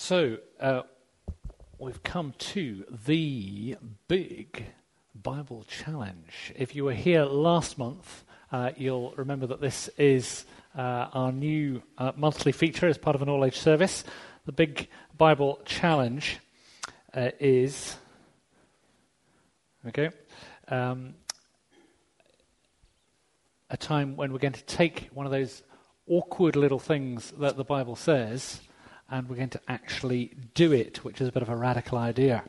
So, we've come to the big Bible challenge. If you were here last month, you'll remember that this is our new monthly feature as part of an all-age service. The big Bible challenge is a time when we're going to take one of those awkward little things that the Bible says, and we're going to actually do it, which is a bit of a radical idea.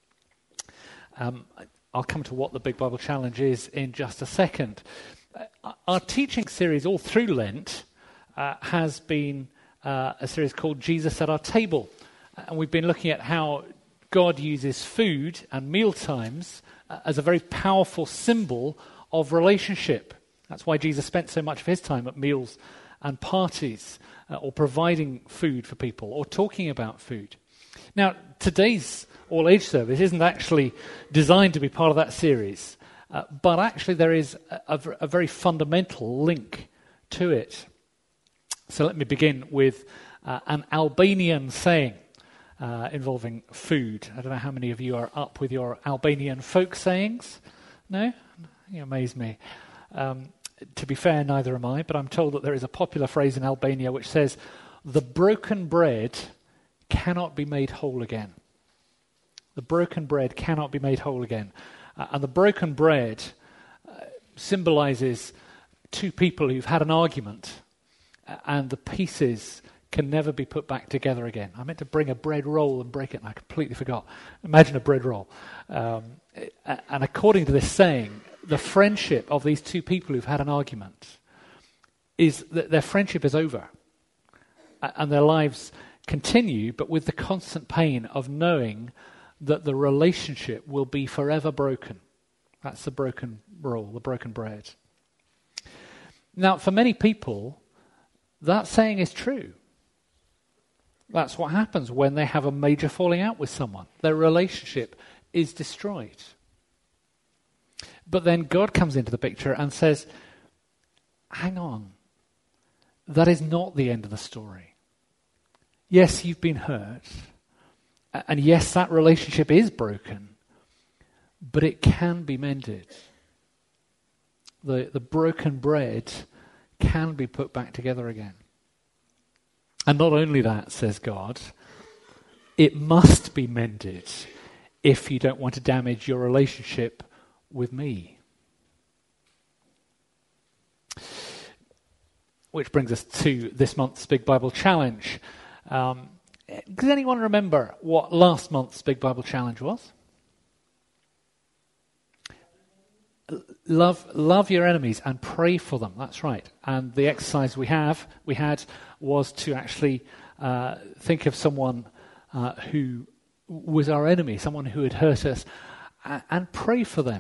I'll come to what the Big Bible Challenge is in just a second. Our teaching series all through Lent has been a series called Jesus at Our Table. And we've been looking at how God uses food and meal times as a very powerful symbol of relationship. That's why Jesus spent so much of his time at meals and parties, or providing food for people, or talking about food. Now, today's all-age service isn't actually designed to be part of that series, but actually there is a very fundamental link to it. So let me begin with an Albanian saying involving food. I don't know how many of you are up with your Albanian folk sayings. No? You amaze me. To be fair, neither am I, but I'm told that there is a popular phrase in Albania which says, "The broken bread cannot be made whole again." The broken bread cannot be made whole again. And the broken bread symbolizes two people who've had an argument, and the pieces can never be put back together again. I meant to bring a bread roll and break it, and I completely forgot. Imagine a bread roll. And according to this saying, the friendship of these two people who've had an argument is that their friendship is over. And their lives continue, but with the constant pain of knowing that the relationship will be forever broken. That's the broken roll, the broken bread. Now, for many people, that saying is true. That's what happens when they have a major falling out with someone. Their relationship is destroyed. But then God comes into the picture and says, hang on, that is not the end of the story. Yes, you've been hurt, and yes, that relationship is broken, but it can be mended. The broken bread can be put back together again. And not only that, says God, it must be mended if you don't want to damage your relationship with me. Which brings us to this month's Big Bible Challenge. Does anyone remember what last month's Big Bible Challenge was? Love your enemies and pray for them. That's right. And the exercise we had was to actually think of someone who was our enemy, someone who had hurt us, and pray for them.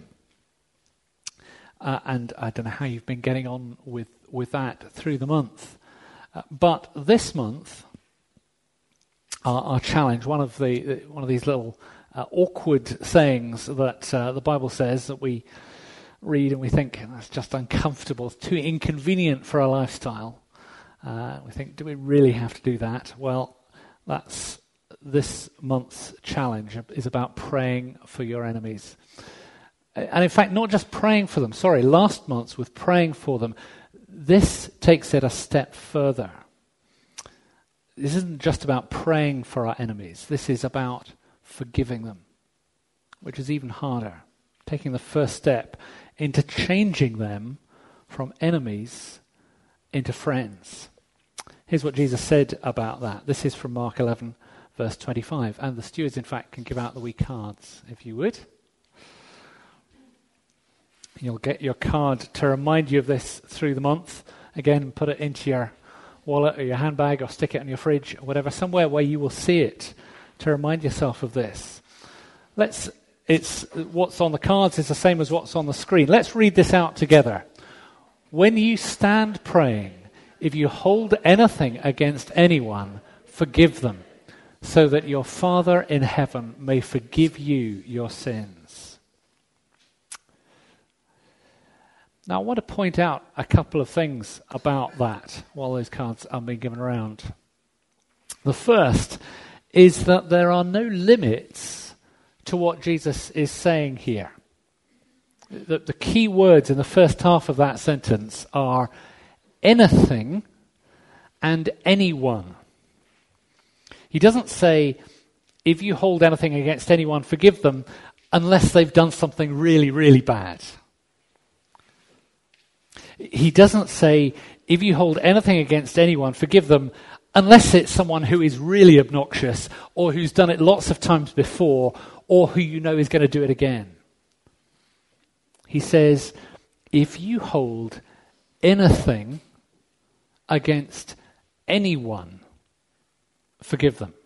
And I don't know how you've been getting on with that through the month. But this month, our challenge, one of these little awkward sayings that the Bible says that we read and we think that's just uncomfortable, it's too inconvenient for our lifestyle. We think, do we really have to do that? Well, that's this month's challenge is about praying for your enemies. And in fact, not just praying for them. Last month's with praying for them. This takes it a step further. This isn't just about praying for our enemies. This is about forgiving them, which is even harder. Taking the first step into changing them from enemies into friends. Here's what Jesus said about that. This is from Mark 11, verse 25. And the stewards, in fact, can give out the wee cards, if you would. You'll get your card to remind you of this through the month. Again, put it into your wallet or your handbag or stick it on your fridge or whatever, somewhere where you will see it to remind yourself of this. It's what's on the cards is the same as what's on the screen. Let's read this out together. When you stand praying, if you hold anything against anyone, forgive them, so that your Father in heaven may forgive you your sins. Now, I want to point out a couple of things about that while those cards are being given around. The first is that there are no limits to what Jesus is saying here. The key words in the first half of that sentence are anything and anyone. He doesn't say, if you hold anything against anyone, forgive them, unless they've done something really, really bad. He doesn't say, if you hold anything against anyone, forgive them, unless it's someone who is really obnoxious, or who's done it lots of times before, or who you know is going to do it again. He says, if you hold anything against anyone, forgive them.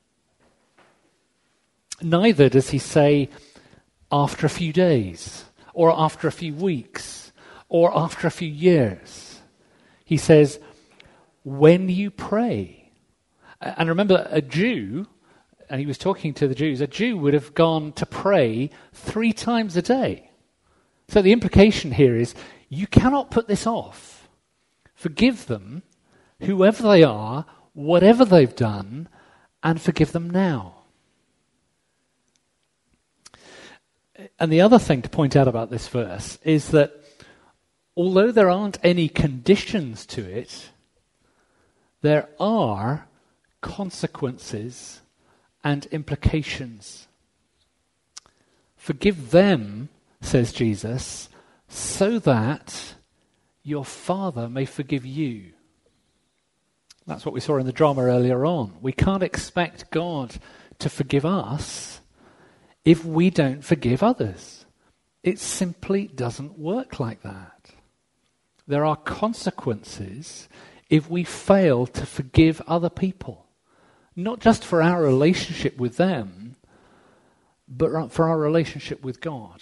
Neither does he say, after a few days, or after a few weeks, or after a few years. He says, when you pray. And remember, a Jew, and he was talking to the Jews, a Jew would have gone to pray 3 times a day. So the implication here is, you cannot put this off. Forgive them, whoever they are, whatever they've done, and forgive them now. And the other thing to point out about this verse is that although there aren't any conditions to it, there are consequences and implications. Forgive them, says Jesus, so that your Father may forgive you. That's what we saw in the drama earlier on. We can't expect God to forgive us if we don't forgive others. It simply doesn't work like that. There are consequences if we fail to forgive other people. Not just for our relationship with them, but for our relationship with God.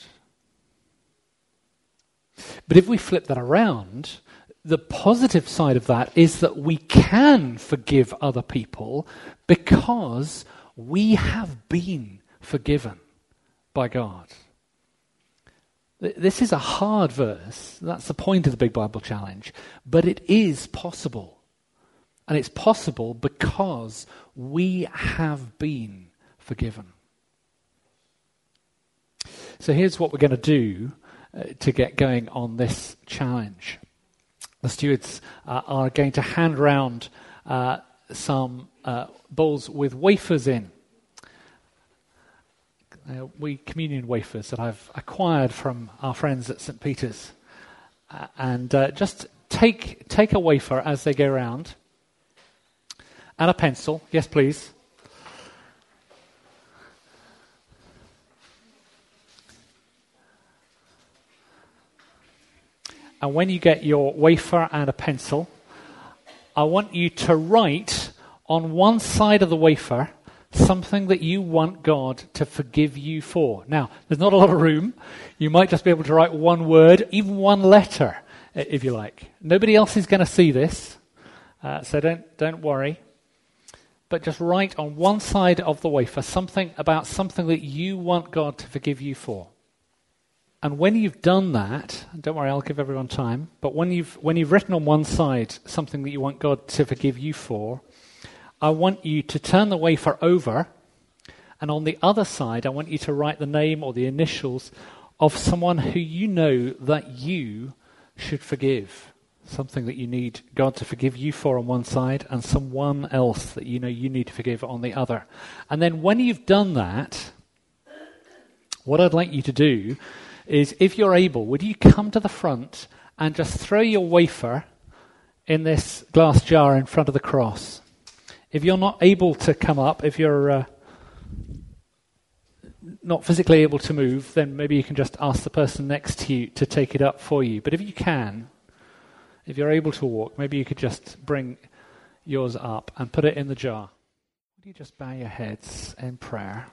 But if we flip that around, the positive side of that is that we can forgive other people because we have been forgiven by God. This is a hard verse. That's the point of the Big Bible Challenge. But it is possible. And it's possible because we have been forgiven. So here's what we're going to do to get going on this challenge. The stewards are going to hand round some bowls with wafers in. Communion wafers that I've acquired from our friends at St. Peter's. And just take a wafer as they go round. And a pencil. Yes, please. And when you get your wafer and a pencil, I want you to write on one side of the wafer something that you want God to forgive you for. Now, there's not a lot of room. You might just be able to write one word, even one letter, if you like. Nobody else is going to see this, so don't worry. But just write on one side of the wafer something about something that you want God to forgive you for. And when you've done that, don't worry, I'll give everyone time, but when you've written on one side something that you want God to forgive you for, I want you to turn the wafer over, and on the other side, I want you to write the name or the initials of someone who you know that you should forgive. Something that you need God to forgive you for on one side, and someone else that you know you need to forgive on the other. And then when you've done that, what I'd like you to do is, if you're able, would you come to the front and just throw your wafer in this glass jar in front of the cross? If you're not able to come up, if you're not physically able to move, then maybe you can just ask the person next to you to take it up for you. But if you can, if you're able to walk, maybe you could just bring yours up and put it in the jar. Would you just bow your heads in prayer?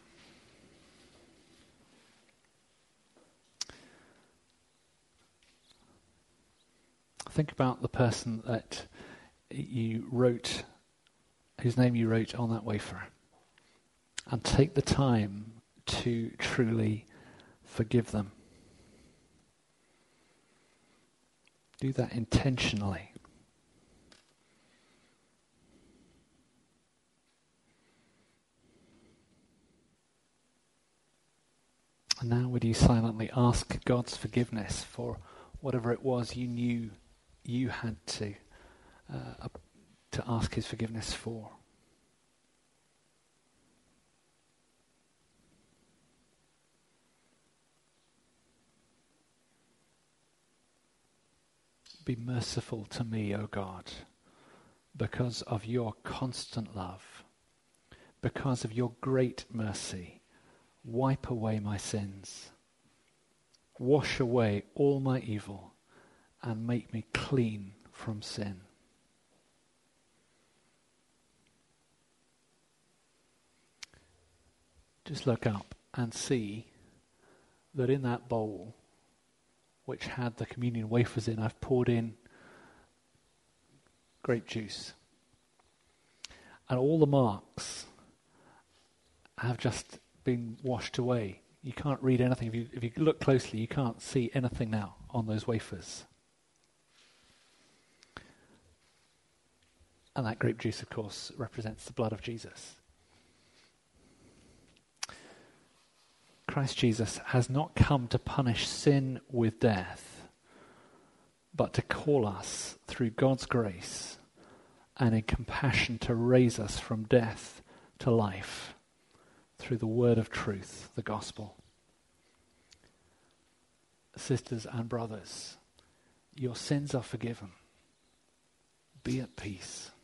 Think about the person that you wrote, whose name you wrote on that wafer, and take the time to truly forgive them. Do that intentionally. And now would you silently ask God's forgiveness for whatever it was you knew you had to ask his forgiveness for. Be merciful to me, O God, because of your constant love, because of your great mercy. Wipe away my sins, wash away all my evil, and make me clean from sin. Just look up and see that in that bowl, which had the communion wafers in, I've poured in grape juice. And all the marks have just been washed away. You can't read anything. If you look closely, you can't see anything now on those wafers. And that grape juice, of course, represents the blood of Jesus. Christ Jesus has not come to punish sin with death, but to call us through God's grace and in compassion to raise us from death to life through the word of truth, the gospel. Sisters and brothers, your sins are forgiven. Be at peace.